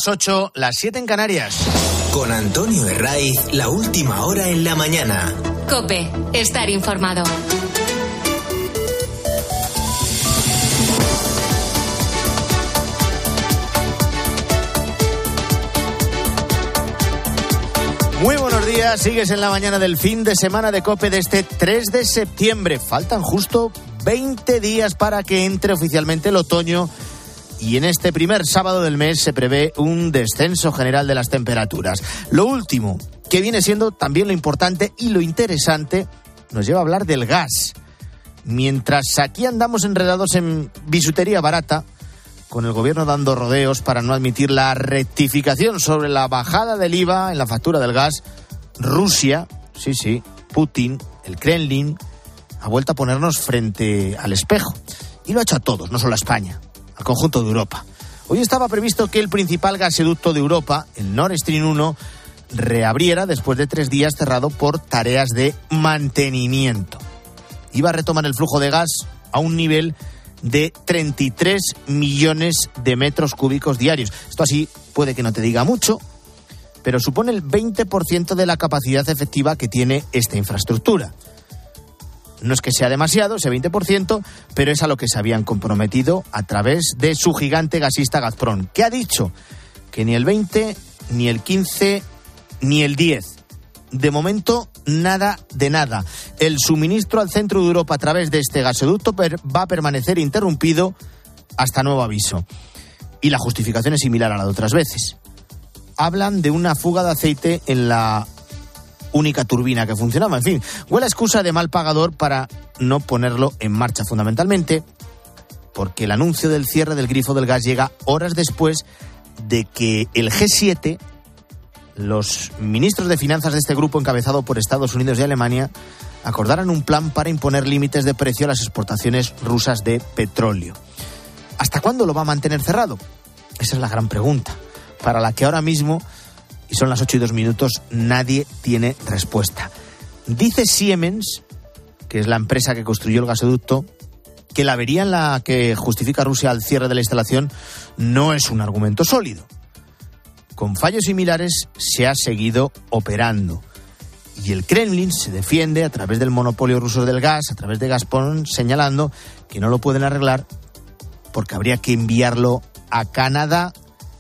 las 8, las 7 en Canarias. Con Antonio Herraiz, la última hora en la mañana. COPE, estar informado. Muy buenos días, sigues en la mañana del fin de semana de COPE de este 3 de septiembre. Faltan justo 20 días para que entre oficialmente el otoño y en este primer sábado del mes se prevé un descenso general de las temperaturas. Lo último, que viene siendo también lo importante y lo interesante, nos lleva a hablar del gas. Mientras aquí andamos enredados en bisutería barata, con el gobierno dando rodeos para no admitir la rectificación sobre la bajada del IVA en la factura del gas, Rusia, Putin, el Kremlin, ha vuelto a ponernos frente al espejo. Y lo ha hecho a todos, no solo a España, al conjunto de Europa. Hoy estaba previsto que el principal gasoducto de Europa, el Nord Stream 1, reabriera después de 3 días cerrado por tareas de mantenimiento. Iba a retomar el flujo de gas a un nivel de 33 millones de metros cúbicos diarios. Esto así puede que no te diga mucho, pero supone el 20% de la capacidad efectiva que tiene esta infraestructura. No es que sea demasiado, ese 20%, pero es a lo que se habían comprometido a través de su gigante gasista Gazprom, que ha dicho que ni el 20, ni el 15, ni el 10. De momento, nada de nada. El suministro al centro de Europa a través de este gasoducto va a permanecer interrumpido hasta nuevo aviso. Y la justificación es similar a la de otras veces. Hablan de una fuga de aceite en la única turbina que funcionaba. En fin, huele a excusa de mal pagador para no ponerlo en marcha, fundamentalmente porque el anuncio del cierre del grifo del gas llega horas después de que el G7, los ministros de finanzas de este grupo encabezado por Estados Unidos y Alemania, acordaran un plan para imponer límites de precio a las exportaciones rusas de petróleo. ¿Hasta cuándo lo va a mantener cerrado? Esa es la gran pregunta, para la que ahora mismo, y son las 8:02, nadie tiene respuesta. Dice Siemens, que es la empresa que construyó el gasoducto, que la avería en la que justifica Rusia al cierre de la instalación no es un argumento sólido. Con fallos similares se ha seguido operando. Y el Kremlin se defiende a través del monopolio ruso del gas, a través de Gazprom, señalando que no lo pueden arreglar porque habría que enviarlo a Canadá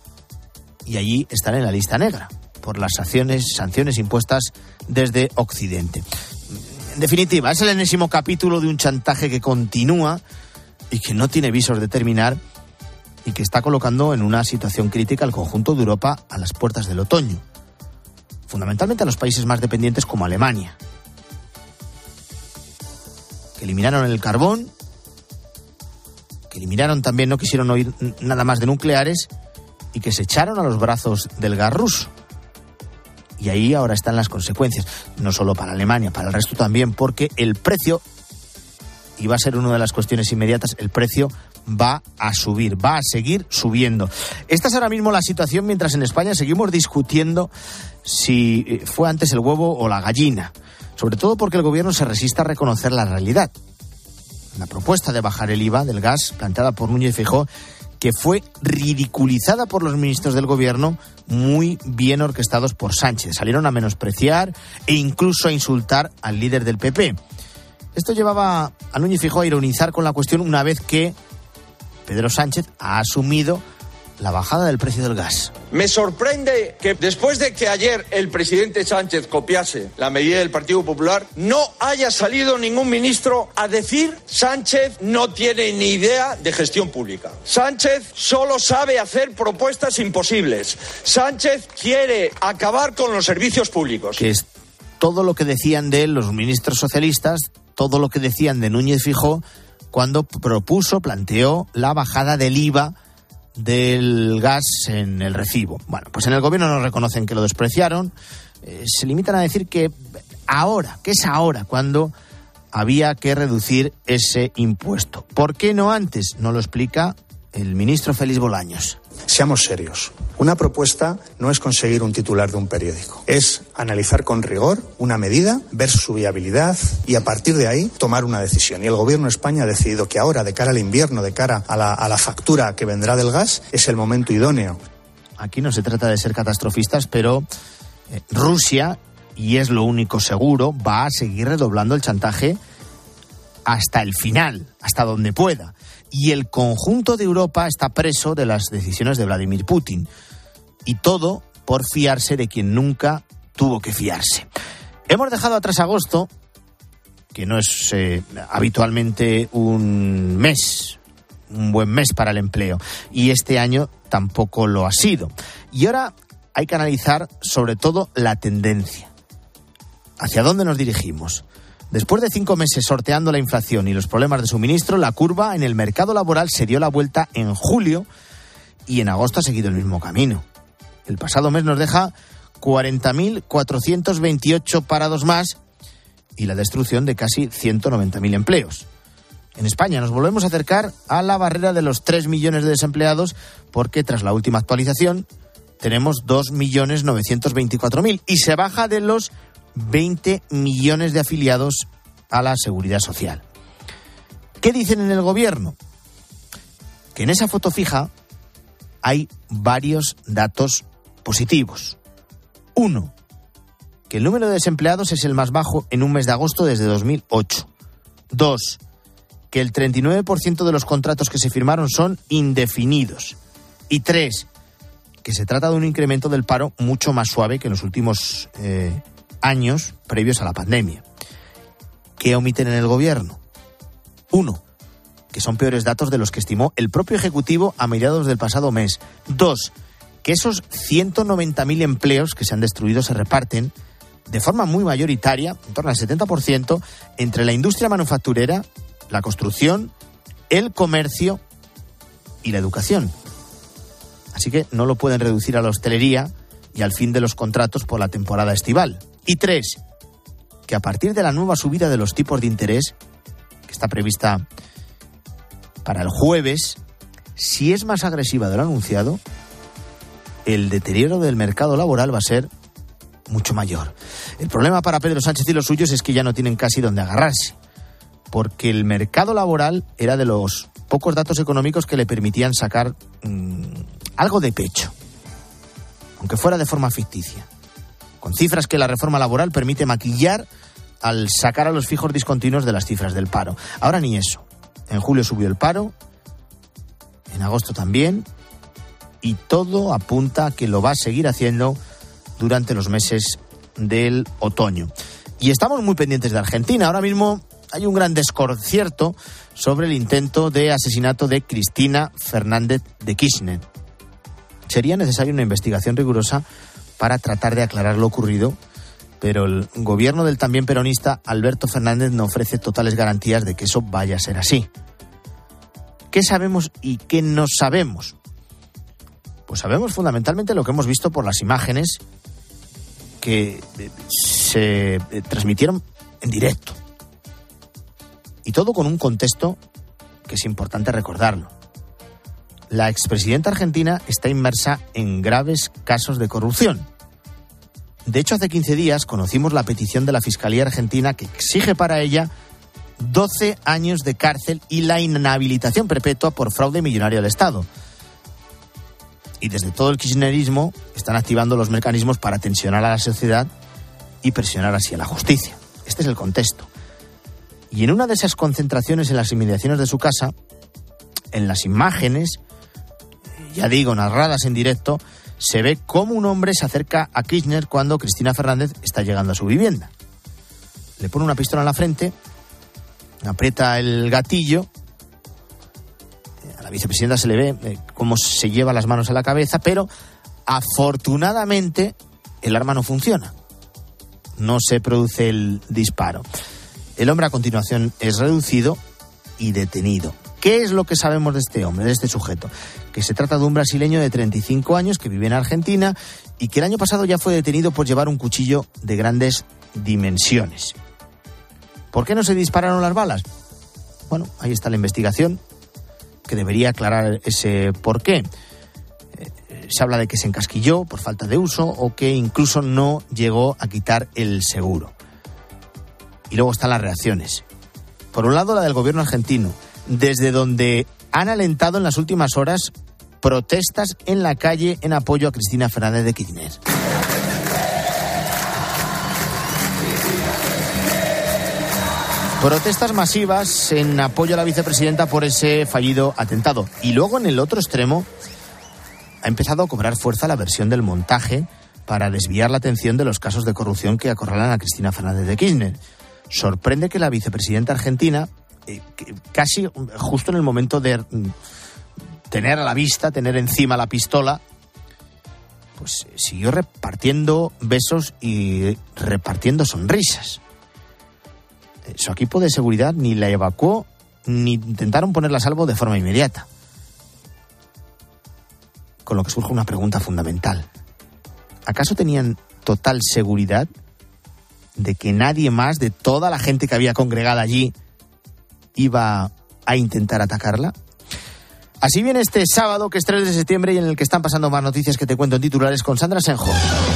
y allí estar en la lista negra por las sanciones impuestas desde Occidente. En definitiva, es el enésimo capítulo de un chantaje que continúa y que no tiene visos de terminar y que está colocando en una situación crítica al conjunto de Europa a las puertas del otoño. Fundamentalmente a los países más dependientes como Alemania, que eliminaron el carbón, que eliminaron también, no quisieron oír nada más de nucleares y que se echaron a los brazos del gas ruso. Y ahí ahora están las consecuencias, no solo para Alemania, para el resto también, porque el precio, y va a ser una de las cuestiones inmediatas, el precio va a subir, va a seguir subiendo. Esta es ahora mismo la situación mientras en España seguimos discutiendo si fue antes el huevo o la gallina, sobre todo porque el gobierno se resiste a reconocer la realidad. La propuesta de bajar el IVA del gas planteada por Núñez Feijóo, que fue ridiculizada por los ministros del gobierno, muy bien orquestados por Sánchez. Salieron a menospreciar e incluso a insultar al líder del PP. Esto llevaba a Núñez Feijóo a ironizar con la cuestión una vez que Pedro Sánchez ha asumido la bajada del precio del gas. Me sorprende que después de que ayer el presidente Sánchez copiase la medida del Partido Popular, no haya salido ningún ministro a decir: Sánchez no tiene ni idea de gestión pública. Sánchez solo sabe hacer propuestas imposibles. Sánchez quiere acabar con los servicios públicos. Que es todo lo que decían de él los ministros socialistas, todo lo que decían de Núñez Feijóo cuando planteó la bajada del IVA del gas en el recibo. Bueno, pues en el gobierno no reconocen que lo despreciaron, se limitan a decir que es ahora cuando había que reducir ese impuesto. ¿Por qué no antes? No lo explica el ministro Félix Bolaños. Seamos serios. Una propuesta no es conseguir un titular de un periódico. Es analizar con rigor una medida, ver su viabilidad y a partir de ahí tomar una decisión. Y el Gobierno de España ha decidido que ahora, de cara al invierno, de cara a la factura que vendrá del gas, es el momento idóneo. aquí no se trata de ser catastrofistas, pero Rusia, y es lo único seguro, va a seguir redoblando el chantaje hasta el final, hasta donde pueda. Y el conjunto de Europa está preso de las decisiones de Vladimir Putin. Y todo por fiarse de quien nunca tuvo que fiarse. Hemos dejado atrás agosto, que no es habitualmente un buen mes para el empleo. Y este año tampoco lo ha sido. Y ahora hay que analizar sobre todo la tendencia. ¿Hacia dónde nos dirigimos? Después de 5 meses sorteando la inflación y los problemas de suministro, la curva en el mercado laboral se dio la vuelta en julio y en agosto ha seguido el mismo camino. El pasado mes nos deja 40.428 parados más y la destrucción de casi 190.000 empleos. En España nos volvemos a acercar a la barrera de los 3 millones de desempleados porque tras la última actualización tenemos 2.924.000 y se baja de los 20 millones de afiliados a la Seguridad Social. ¿Qué dicen en el gobierno? Que en esa foto fija hay varios datos positivos. 1. Que el número de desempleados es el más bajo en un mes de agosto desde 2008. 2. Que el 39% de los contratos que se firmaron son indefinidos. Y 3. Que se trata de un incremento del paro mucho más suave que en los últimos años previos a la pandemia. ¿Qué omiten en el gobierno? 1. Que son peores datos de los que estimó el propio Ejecutivo a mediados del pasado mes. 2. Que esos 190.000 empleos que se han destruido se reparten de forma muy mayoritaria, en torno al 70%, entre la industria manufacturera, la construcción, el comercio y la educación. Así que no lo pueden reducir a la hostelería y al fin de los contratos por la temporada estival. Y 3, que a partir de la nueva subida de los tipos de interés, que está prevista para el jueves, si es más agresiva de lo anunciado, el deterioro del mercado laboral va a ser mucho mayor. El problema para Pedro Sánchez y los suyos es que ya no tienen casi dónde agarrarse, porque el mercado laboral era de los pocos datos económicos que le permitían sacar algo de pecho, aunque fuera de forma ficticia, con cifras que la reforma laboral permite maquillar al sacar a los fijos discontinuos de las cifras del paro. Ahora ni eso. En julio subió el paro, en agosto también, y todo apunta a que lo va a seguir haciendo durante los meses del otoño. Y estamos muy pendientes de Argentina. Ahora mismo hay un gran desconcierto sobre el intento de asesinato de Cristina Fernández de Kirchner. Sería necesaria una investigación rigurosa para tratar de aclarar lo ocurrido, pero el gobierno del también peronista Alberto Fernández no ofrece totales garantías de que eso vaya a ser así. ¿Qué sabemos y qué no sabemos? Pues sabemos fundamentalmente lo que hemos visto por las imágenes que se transmitieron en directo. Y todo con un contexto que es importante recordarlo. La expresidenta argentina está inmersa en graves casos de corrupción. De hecho, hace 15 días conocimos la petición de la Fiscalía Argentina que exige para ella 12 años de cárcel y la inhabilitación perpetua por fraude millonario al Estado. Y desde todo el kirchnerismo están activando los mecanismos para tensionar a la sociedad y presionar así a la justicia. Este es el contexto. Y en una de esas concentraciones en las inmediaciones de su casa, en las imágenes, ya digo, narradas en directo, se ve cómo un hombre se acerca a Kirchner cuando Cristina Fernández está llegando a su vivienda. Le pone una pistola en la frente, aprieta el gatillo, a la vicepresidenta se le ve cómo se lleva las manos a la cabeza, pero afortunadamente el arma no funciona. No se produce el disparo. El hombre a continuación es reducido y detenido. ¿Qué es lo que sabemos de este hombre, de este sujeto? Que se trata de un brasileño de 35 años que vive en Argentina y que el año pasado ya fue detenido por llevar un cuchillo de grandes dimensiones. ¿Por qué no se dispararon las balas? Bueno, ahí está la investigación que debería aclarar ese porqué. Se habla de que se encasquilló por falta de uso o que incluso no llegó a quitar el seguro. Y luego están las reacciones. Por un lado, la del gobierno argentino, desde donde han alentado en las últimas horas protestas en la calle en apoyo a Cristina Fernández de Kirchner. Protestas masivas en apoyo a la vicepresidenta por ese fallido atentado. Y luego, en el otro extremo, ha empezado a cobrar fuerza la versión del montaje para desviar la atención de los casos de corrupción que acorralan a Cristina Fernández de Kirchner. Sorprende que la vicepresidenta argentina, casi justo en el momento de tener a la vista, tener encima la pistola, pues siguió repartiendo besos y repartiendo sonrisas. Su equipo de seguridad ni la evacuó ni intentaron ponerla a salvo de forma inmediata. Con lo que surge una pregunta fundamental. ¿Acaso tenían total seguridad de que nadie más de toda la gente que había congregada allí iba a intentar atacarla? Así viene este sábado, que es 3 de septiembre y en el que están pasando más noticias que te cuento en titulares con Sandra Senjo.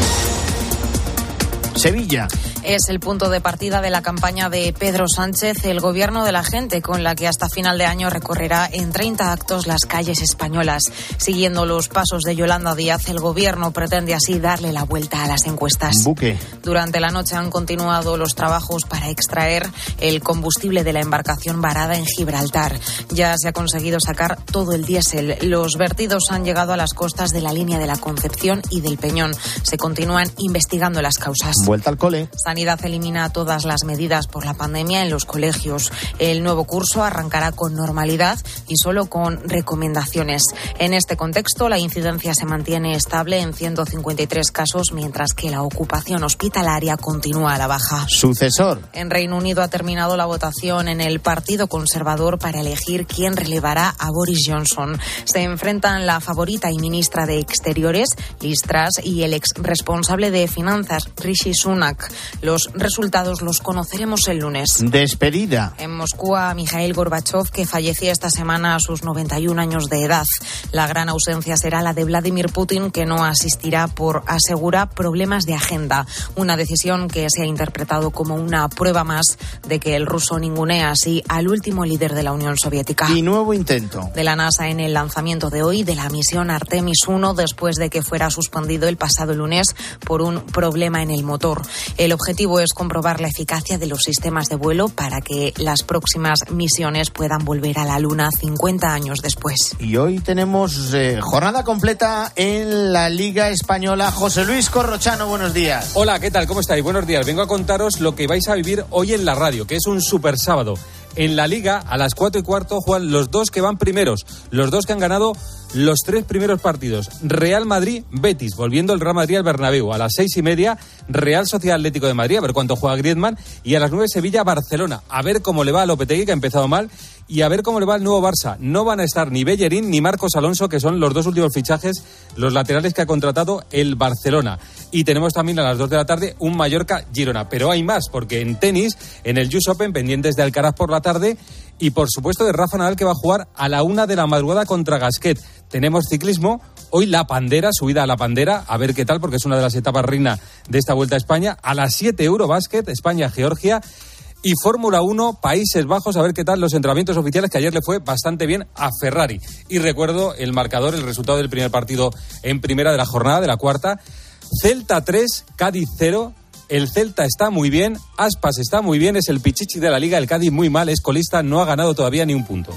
Sevilla. Es el punto de partida de la campaña de Pedro Sánchez, el gobierno de la gente, con la que hasta final de año recorrerá en 30 actos las calles españolas. Siguiendo los pasos de Yolanda Díaz, el gobierno pretende así darle la vuelta a las encuestas. Buque. Durante la noche han continuado los trabajos para extraer el combustible de la embarcación varada en Gibraltar. Ya se ha conseguido sacar todo el diésel. Los vertidos han llegado a las costas de la línea de la Concepción y del Peñón. Se continúan investigando las causas. Vuelta al cole. Sanidad elimina todas las medidas por la pandemia en los colegios. El nuevo curso arrancará con normalidad y solo con recomendaciones. En este contexto, la incidencia se mantiene estable en 153 casos, mientras que la ocupación hospitalaria continúa a la baja. Sucesor. En Reino Unido ha terminado la votación en el Partido Conservador para elegir quién relevará a Boris Johnson. Se enfrentan la favorita y ministra de Exteriores, Liz Truss, y el ex responsable de Finanzas, Rishi Sunak. Los resultados los conoceremos el lunes. Despedida. En Moscú a Mikhail Gorbachev, que fallecía esta semana a sus 91 años de edad. La gran ausencia será la de Vladimir Putin, que no asistirá por, asegura, problemas de agenda. Una decisión que se ha interpretado como una prueba más de que el ruso ningunea así al último líder de la Unión Soviética. Y nuevo intento de la NASA en el lanzamiento de hoy de la misión Artemis 1, después de que fuera suspendido el pasado lunes por un problema en el motor. El objetivo es comprobar la eficacia de los sistemas de vuelo para que las próximas misiones puedan volver a la Luna 50 años después. Y hoy tenemos jornada completa en la Liga Española. José Luis Corrochano, buenos días. Hola, ¿qué tal? ¿Cómo estáis? Buenos días. Vengo a contaros lo que vais a vivir hoy en la radio, que es un super sábado. En la Liga, a las 4:15, juegan los dos que van primeros, los dos que han ganado los 3 primeros partidos. Real Madrid-Betis, volviendo el Real Madrid al Bernabéu. A las 6:30, Real Sociedad Atlético de Madrid, a ver cuánto juega Griezmann. Y a las 9, Sevilla-Barcelona, a ver cómo le va a Lopetegui, que ha empezado mal, y a ver cómo le va el nuevo Barça. No van a estar ni Bellerín ni Marcos Alonso, que son los dos últimos fichajes, los laterales que ha contratado el Barcelona. Y tenemos también a las 2 de la tarde un Mallorca-Girona. Pero hay más, porque en tenis, en el US Open, pendientes de Alcaraz por la tarde, y por supuesto de Rafa Nadal, que va a jugar a la 1 de la madrugada contra Gasquet. Tenemos ciclismo, hoy la Pandera, subida a la Pandera, a ver qué tal, porque es una de las etapas reina de esta Vuelta a España. A las 7, Eurobásquet, España-Georgia. Y Fórmula 1, Países Bajos, a ver qué tal los entrenamientos oficiales, que ayer le fue bastante bien a Ferrari. Y recuerdo el marcador, el resultado del primer partido en primera de la jornada, de la cuarta. Celta 3, Cádiz 0. El Celta está muy bien, Aspas está muy bien, es el pichichi de la Liga, el Cádiz muy mal, es colista, no ha ganado todavía ni un punto.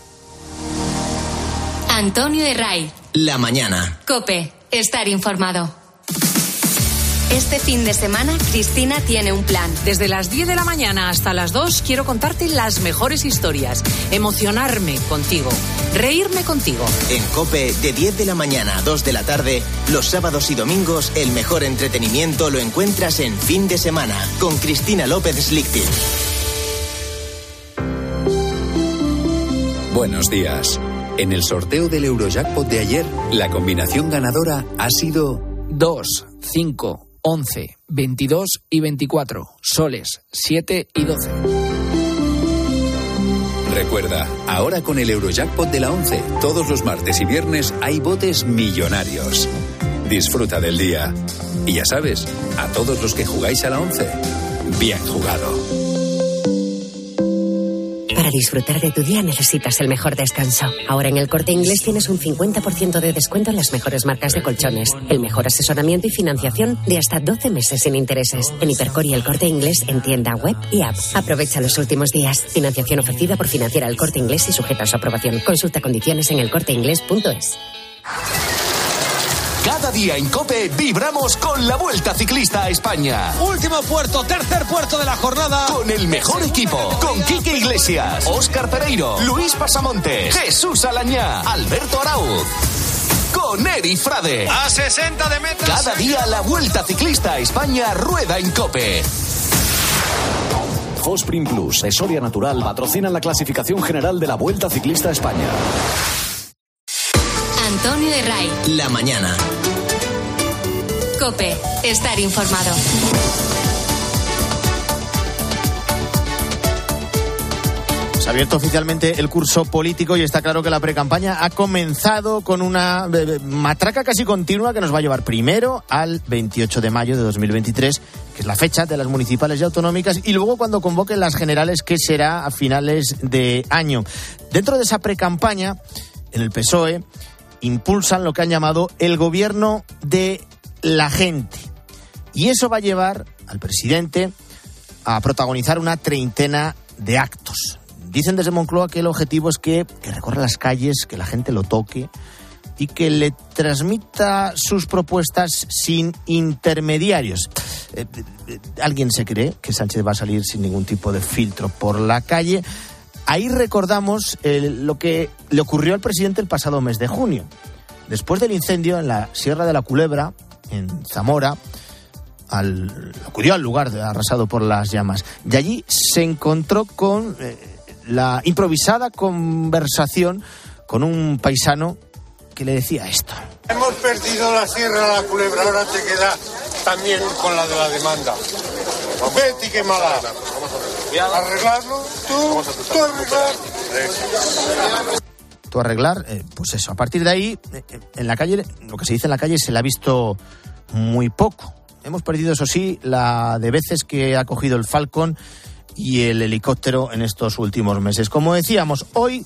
Antonio Herray. La mañana. COPE. Estar informado. Este fin de semana, Cristina tiene un plan. Desde las 10 de la mañana hasta las 2 quiero contarte las mejores historias, emocionarme contigo, reírme contigo. En COPE, de 10 de la mañana a 2 de la tarde, los sábados y domingos, el mejor entretenimiento lo encuentras en Fin de Semana, con Cristina López Slichting. Buenos días. En el sorteo del Eurojackpot de ayer, la combinación ganadora ha sido 2, 5, 11, 22 y 24, soles 7 y 12. Recuerda, ahora con el Eurojackpot de la 11, todos los martes y viernes hay botes millonarios. Disfruta del día. Y ya sabes, a todos los que jugáis a la 11, bien jugado. Para Para disfrutar de tu día necesitas el mejor descanso. Ahora en El Corte Inglés tienes un 50% de descuento en las mejores marcas de colchones, el mejor asesoramiento y financiación de hasta 12 meses sin intereses. En Hipercor y El Corte Inglés en tienda, web y app. Aprovecha los últimos días. Financiación ofrecida por Financiera El Corte Inglés y sujeta a su aprobación. Consulta condiciones en elcorteingles.es. Cada día en COPE vibramos con la Vuelta Ciclista a España. Último puerto, tercer puerto de la jornada. Con el mejor equipo. Con Quique Iglesias, Óscar Pereiro, Luis Pasamontes, Jesús Alañá, Alberto Arauz. Con Eri Frade. A 60 de meta. Cada día la Vuelta Ciclista a España rueda en COPE. Fosprin Plus de Soria Natural patrocina la clasificación general de la Vuelta Ciclista a España. Antonio de Ray. La mañana. COPE. Estar informado. Se ha abierto oficialmente el curso político y está claro que la precampaña ha comenzado con una matraca casi continua que nos va a llevar primero al 28 de mayo de 2023, que es la fecha de las municipales y autonómicas, y luego cuando convoquen las generales, que será a finales de año. Dentro de esa precampaña, en el PSOE impulsan lo que han llamado el gobierno de la gente. Y eso va a llevar al presidente a protagonizar una treintena de actos. Dicen desde Moncloa que el objetivo es que recorra las calles, que la gente lo toque y que le transmita sus propuestas sin intermediarios. ¿Alguien se cree que Sánchez va a salir sin ningún tipo de filtro por la calle? Ahí recordamos lo que le ocurrió al presidente el pasado mes de junio. Después del incendio en la Sierra de la Culebra, en Zamora, acudió al lugar arrasado por las llamas. Y allí se encontró con la improvisada conversación con un paisano que le decía esto. Hemos perdido la Sierra de la Culebra, ahora te queda también con la de la demanda. Vete, qué mala. ¿Arreglarlo? ¿Tú arreglar? ¿Tú arreglar? Pues eso, a partir de ahí, en la calle, lo que se dice en la calle se le ha visto muy poco. Hemos perdido, eso sí, la de veces que ha cogido el Falcon y el helicóptero en estos últimos meses. Como decíamos, hoy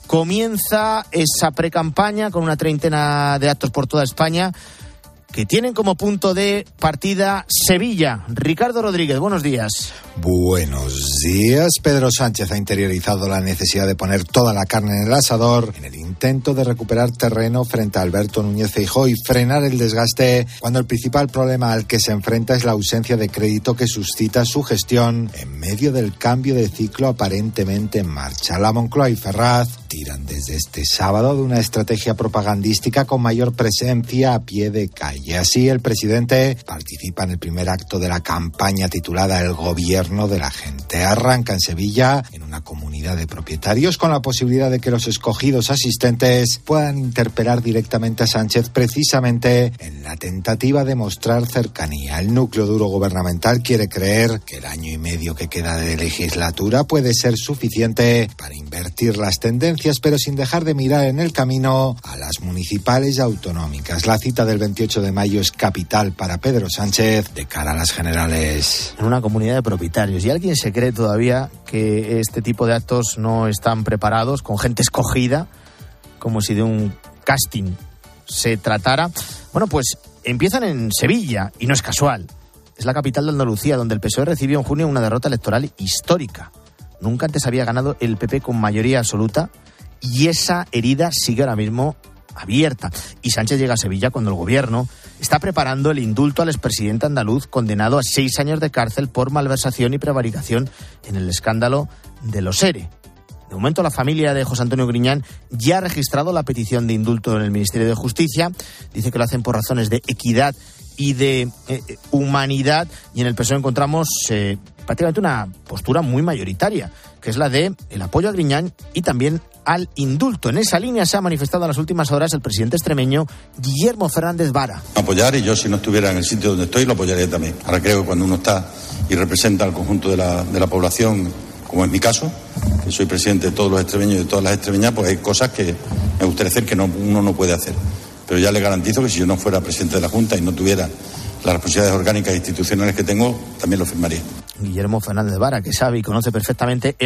comienza esa precampaña con una treintena de actos por toda España que tienen como punto de partida Sevilla. Ricardo Rodríguez, buenos días. Buenos días. Pedro Sánchez ha interiorizado la necesidad de poner toda la carne en el asador en el intento de recuperar terreno frente a Alberto Núñez Feijóo y frenar el desgaste cuando el principal problema al que se enfrenta es la ausencia de crédito que suscita su gestión en medio del cambio de ciclo aparentemente en marcha. La Moncloa y Ferraz tiran desde este sábado de una estrategia propagandística con mayor presencia a pie de calle. Así, el presidente participa en el primer acto de la campaña titulada El Gobierno de la Gente. Arranca en Sevilla, en una comunidad de propietarios, con la posibilidad de que los escogidos asistentes puedan interpelar directamente a Sánchez precisamente en la tentativa de mostrar cercanía. El núcleo duro gubernamental quiere creer que el año y medio que queda de legislatura puede ser suficiente para invertir las tendencias, pero sin dejar de mirar en el camino a las municipales y autonómicas. La cita del 28 de mayo es capital para Pedro Sánchez de cara a las generales. En una comunidad de propietarios. ¿Y alguien se cree todavía que este tipo de actos no están preparados, con gente escogida, como si de un casting se tratara? Bueno, pues empiezan en Sevilla, y no es casual. Es la capital de Andalucía, donde el PSOE recibió en junio una derrota electoral histórica. Nunca antes había ganado el PP con mayoría absoluta, y esa herida sigue ahora mismo abierta. Y Sánchez llega a Sevilla cuando el gobierno está preparando el indulto al expresidente andaluz condenado a 6 años de cárcel por malversación y prevaricación en el escándalo de los ERE. De momento, la familia de José Antonio Griñán ya ha registrado la petición de indulto en el Ministerio de Justicia. Dice que lo hacen por razones de equidad y de humanidad. Y en el PSOE encontramos prácticamente una postura muy mayoritaria, que es la de el apoyo a Griñán y también al indulto. En esa línea se ha manifestado en las últimas horas el presidente extremeño Guillermo Fernández Vara. Apoyar, y yo si no estuviera en el sitio donde estoy lo apoyaría también. Ahora creo que cuando uno está y representa al conjunto de la población, como es mi caso, que soy presidente de todos los extremeños y de todas las extremeñas, pues hay cosas que me gustaría hacer que uno no puede hacer. Pero ya le garantizo que si yo no fuera presidente de la Junta y no tuviera las responsabilidades orgánicas e institucionales que tengo, también lo firmaría. Guillermo Fernández Vara, que sabe y conoce perfectamente el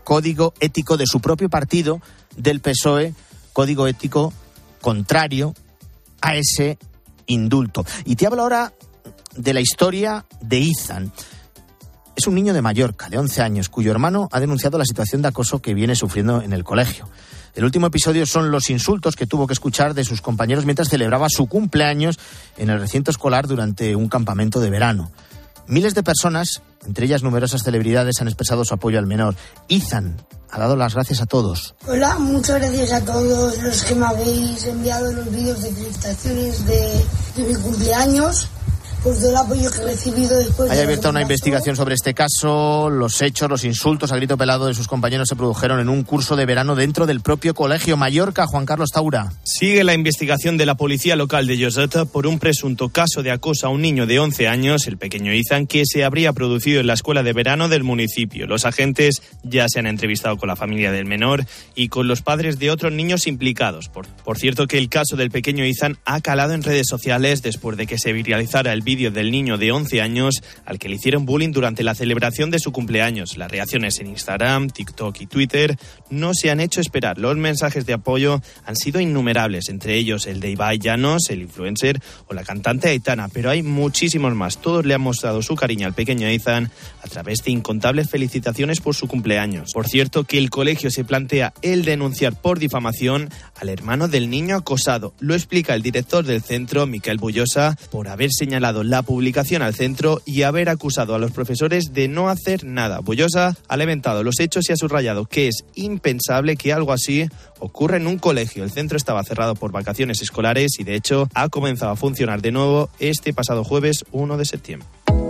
código ético de su propio partido, del PSOE, código ético contrario a ese indulto. Y te hablo ahora de la historia de Izan. Es un niño de Mallorca, de 11 años, cuyo hermano ha denunciado la situación de acoso que viene sufriendo en el colegio. El último episodio son los insultos que tuvo que escuchar de sus compañeros mientras celebraba su cumpleaños en el recinto escolar durante un campamento de verano. Miles de personas, entre ellas numerosas celebridades, han expresado su apoyo al menor. Izan ha dado las gracias a todos. Hola, muchas gracias a todos los que me habéis enviado los vídeos de felicitaciones de mi cumpleaños. Por todo el apoyo que he recibido después. Hay abierta una investigación sobre este caso. Los hechos, los insultos a grito pelado de sus compañeros se produjeron en un curso de verano dentro del propio colegio. Mallorca, Juan Carlos Taura. Sigue la investigación de la policía local de Lloseta por un presunto caso de acoso a un niño de 11 años, el pequeño Izan, que se habría producido en la escuela de verano del municipio. Los agentes ya se han entrevistado con la familia del menor y con los padres de otros niños implicados. Por cierto, que el caso del pequeño Izan ha calado en redes sociales después de que se viralizara el vídeo del niño de 11 años al que le hicieron bullying durante la celebración de su cumpleaños. Las reacciones en Instagram, TikTok y Twitter no se han hecho esperar. Los mensajes de apoyo han sido innumerables, entre ellos el de Ibai Llanos, el influencer, o la cantante Aitana, pero hay muchísimos más. Todos le han mostrado su cariño al pequeño Izan a través de incontables felicitaciones por su cumpleaños. Por cierto, que el colegio se plantea el denunciar por difamación al hermano del niño acosado. Lo explica el director del centro, Miquel Bullosa, por haber señalado la publicación al centro y haber acusado a los profesores de no hacer nada. Bullosa ha lamentado los hechos y ha subrayado que es impensable que algo así ocurra en un colegio. El centro estaba cerrado por vacaciones escolares y de hecho ha comenzado a funcionar de nuevo este pasado jueves 1 de septiembre.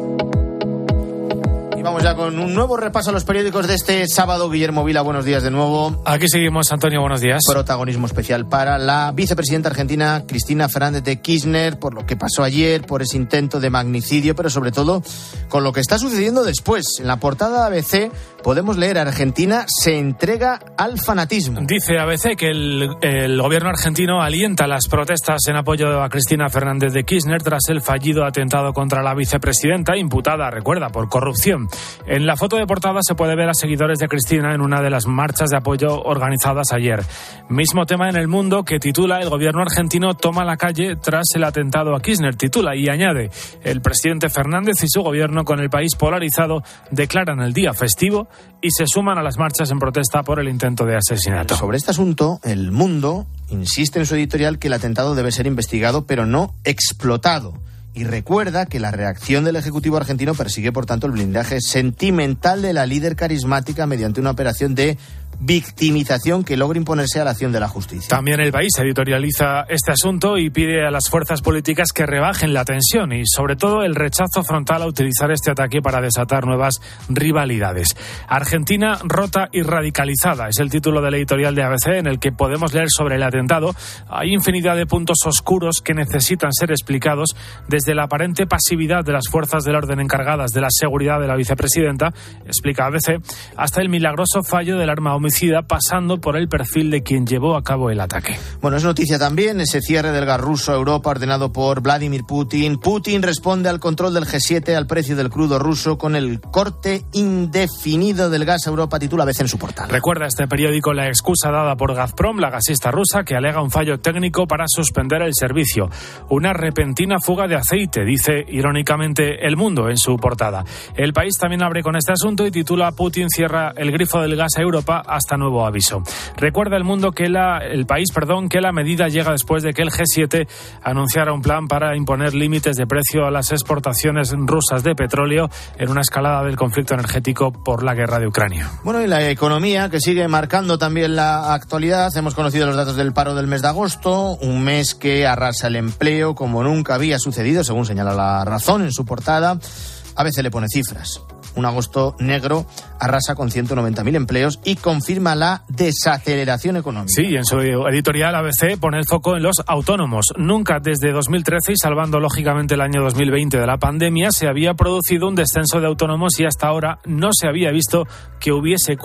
Vamos ya con un nuevo repaso a los periódicos de este sábado. Guillermo Vila, buenos días de nuevo. Aquí seguimos, Antonio, buenos días. Protagonismo especial para la vicepresidenta argentina Cristina Fernández de Kirchner, por lo que pasó ayer, por ese intento de magnicidio, pero sobre todo con lo que está sucediendo después. En la portada de ABC podemos leer: Argentina se entrega al fanatismo. Dice ABC que el gobierno argentino alienta las protestas en apoyo a Cristina Fernández de Kirchner tras el fallido atentado contra la vicepresidenta, imputada, recuerda, por corrupción. En la foto de portada se puede ver a seguidores de Cristina en una de las marchas de apoyo organizadas ayer. Mismo tema en El Mundo, que titula: el gobierno argentino toma la calle tras el atentado a Kirchner. Titula y añade: el presidente Fernández y su gobierno, con el país polarizado, declaran el día festivo y se suman a las marchas en protesta por el intento de asesinato. Sobre este asunto, El Mundo insiste en su editorial que el atentado debe ser investigado, pero no explotado. Y recuerda que la reacción del Ejecutivo argentino persigue, por tanto, el blindaje sentimental de la líder carismática mediante una operación de victimización que logra imponerse a la acción de la justicia. También El País editorializa este asunto y pide a las fuerzas políticas que rebajen la tensión y, sobre todo, el rechazo frontal a utilizar este ataque para desatar nuevas rivalidades. Argentina rota y radicalizada es el título del editorial de ABC, en el que podemos leer sobre el atentado. Hay infinidad de puntos oscuros que necesitan ser explicados, desde la aparente pasividad de las fuerzas del orden encargadas de la seguridad de la vicepresidenta, explica ABC, hasta el milagroso fallo del arma homicida, pasando por el perfil de quien llevó a cabo el ataque. Bueno, es noticia también ese cierre del gas ruso a Europa ordenado por Vladimir Putin. Putin responde al control del G7, al precio del crudo ruso, con el corte indefinido del gas a Europa, titula ABC en su portal. Recuerda este periódico la excusa dada por Gazprom, la gasista rusa, que alega un fallo técnico para suspender el servicio. Una repentina fuga de aceite, dice irónicamente El Mundo en su portada. El País también abre con este asunto y titula: Putin cierra el grifo del gas a Europa hasta nuevo aviso. Recuerda El Mundo que El País, que la medida llega después de que el G7 anunciara un plan para imponer límites de precio a las exportaciones rusas de petróleo en una escalada del conflicto energético por la guerra de Ucrania. Bueno, y la economía, que sigue marcando también la actualidad. Hemos conocido los datos del paro del mes de agosto, un mes que arrasa el empleo como nunca había sucedido, según señala La Razón en su portada. ABC le pone cifras. Un agosto negro arrasa con 190.000 empleos y confirma la desaceleración económica. Sí, en su editorial ABC pone el foco en los autónomos. Nunca desde 2013, y salvando lógicamente el año 2020 de la pandemia, se había producido un descenso de autónomos y hasta ahora no se había visto que hubiese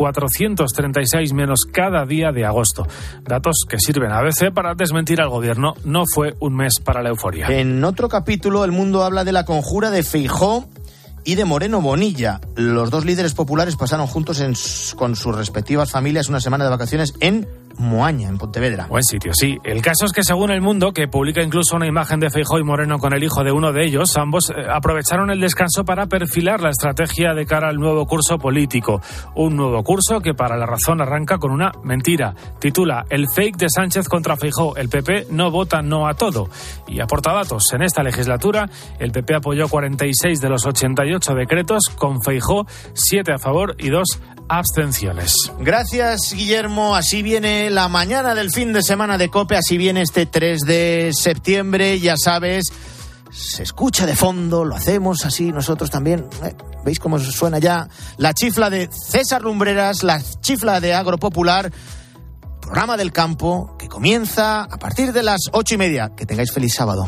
436 menos cada día de agosto. Datos que sirven a ABC para desmentir al gobierno. No fue un mes para la euforia. En otro capítulo, El Mundo habla de la conjura de Feijóo y de Moreno Bonilla. Los dos líderes populares pasaron juntos con sus respectivas familias una semana de vacaciones en Moaña, en Pontevedra. Buen sitio, sí. El caso es que según El Mundo, que publica incluso una imagen de Feijóo y Moreno con el hijo de uno de ellos, ambos aprovecharon el descanso para perfilar la estrategia de cara al nuevo curso político. Un nuevo curso que para La Razón arranca con una mentira. Titula El fake de Sánchez contra Feijóo. El PP no vota no a todo. Y aporta datos. En esta legislatura, el PP apoyó 46 de los 88 decretos, con Feijóo 7 a favor y 2 abstenciones. Gracias, Guillermo. Así viene la mañana del fin de semana de COPE, así viene este 3 de septiembre, ya sabes, se escucha de fondo, lo hacemos así nosotros también. ¿Veis cómo suena ya la chifla de César Lumbreras, la chifla de Agropopular, programa del campo que comienza a partir de las 8:30. Que tengáis feliz sábado.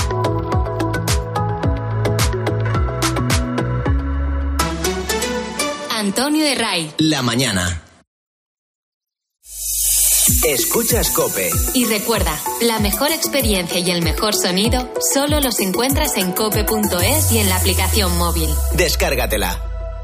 Antonio de Ray. La mañana. Escuchas COPE. Y recuerda, la mejor experiencia y el mejor sonido solo los encuentras en cope.es y en la aplicación móvil. Descárgatela.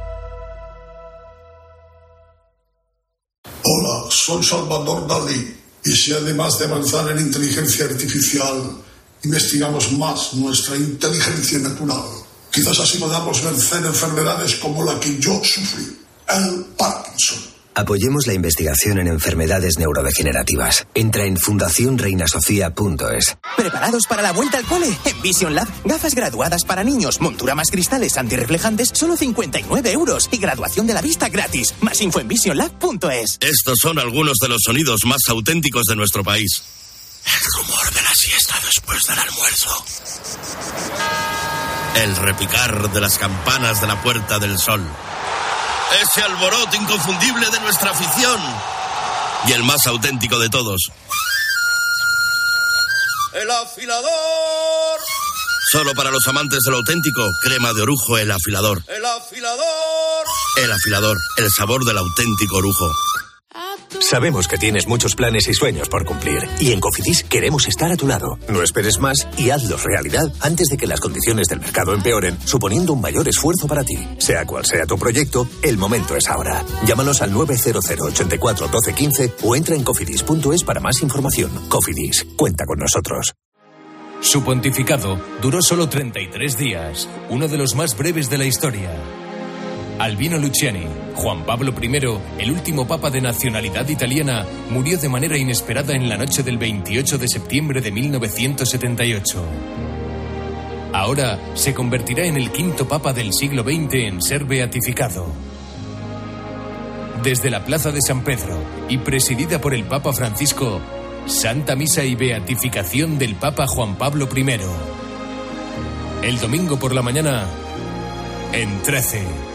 Hola, soy Salvador Dalí. Y si además de avanzar en inteligencia artificial, investigamos más nuestra inteligencia natural, quizás así podamos vencer enfermedades como la que yo sufrí, el Parkinson. Apoyemos la investigación en enfermedades neurodegenerativas. Entra en fundacionreinasofía.es. ¿Preparados para la vuelta al cole? En Vision Lab, gafas graduadas para niños, montura más cristales antirreflejantes, solo 59 euros y graduación de la vista gratis. Más info en visionlab.es. Estos son algunos de los sonidos más auténticos de nuestro país. El rumor de la siesta después del almuerzo. El repicar de las campanas de la Puerta del Sol. Ese alboroto inconfundible de nuestra afición. Y el más auténtico de todos. ¡El afilador! Solo para los amantes de lo auténtico, crema de orujo El Afilador. ¡El afilador! El Afilador, el sabor del auténtico orujo. Sabemos que tienes muchos planes y sueños por cumplir. Y en Cofidis queremos estar a tu lado. No esperes más y hazlos realidad antes de que las condiciones del mercado empeoren, suponiendo un mayor esfuerzo para ti. Sea cual sea tu proyecto, el momento es ahora. Llámanos al 900 84 12 15 o entra en cofidis.es para más información. Cofidis, cuenta con nosotros. Su pontificado duró solo 33 días, uno de los más breves de la historia. Albino Luciani, Juan Pablo I, el último papa de nacionalidad italiana, murió de manera inesperada en la noche del 28 de septiembre de 1978. Ahora se convertirá en el quinto papa del siglo XX en ser beatificado. Desde la Plaza de San Pedro y presidida por el Papa Francisco, Santa Misa y beatificación del Papa Juan Pablo I. El domingo por la mañana, en 13.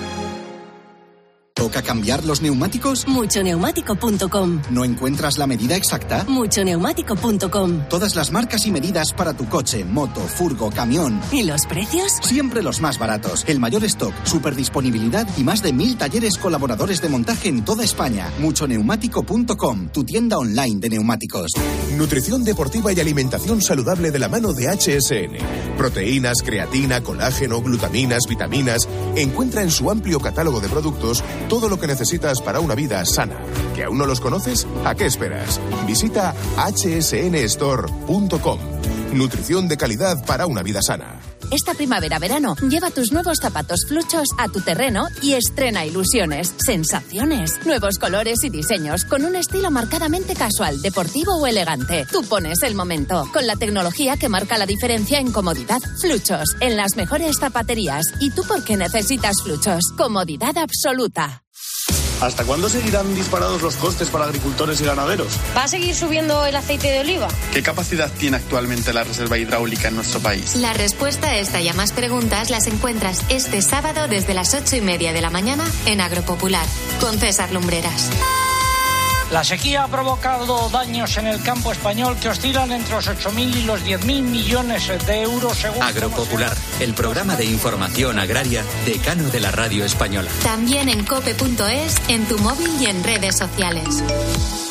¿Toca cambiar los neumáticos? Muchoneumático.com. ¿No encuentras la medida exacta? Muchoneumático.com. Todas las marcas y medidas para tu coche, moto, furgo, camión. ¿Y los precios? Siempre los más baratos. El mayor stock, superdisponibilidad y más de 1000 talleres colaboradores de montaje en toda España. Muchoneumático.com, tu tienda online de neumáticos. Nutrición deportiva y alimentación saludable de la mano de HSN. Proteínas, creatina, colágeno, glutaminas, vitaminas. Encuentra en su amplio catálogo de productos todo lo que necesitas para una vida sana. ¿Que aún no los conoces? ¿A qué esperas? Visita hsnstore.com. Nutrición de calidad para una vida sana. Esta primavera-verano, lleva tus nuevos zapatos fluchos a tu terreno y estrena ilusiones, sensaciones, nuevos colores y diseños, con un estilo marcadamente casual, deportivo o elegante. Tú pones el momento, con la tecnología que marca la diferencia en comodidad. Fluchos, en las mejores zapaterías. ¿Y tú por qué necesitas fluchos? Comodidad absoluta. ¿Hasta cuándo seguirán disparados los costes para agricultores y ganaderos? ¿Va a seguir subiendo el aceite de oliva? ¿Qué capacidad tiene actualmente la reserva hidráulica en nuestro país? La respuesta a esta y a más preguntas las encuentras este sábado desde las 8:30 de la mañana en Agropopular, con César Lumbreras. La sequía ha provocado daños en el campo español que oscilan entre los 8.000 y los 10.000 millones de euros según... Agropopular, el programa de información agraria decano de la radio española. También en cope.es, en tu móvil y en redes sociales.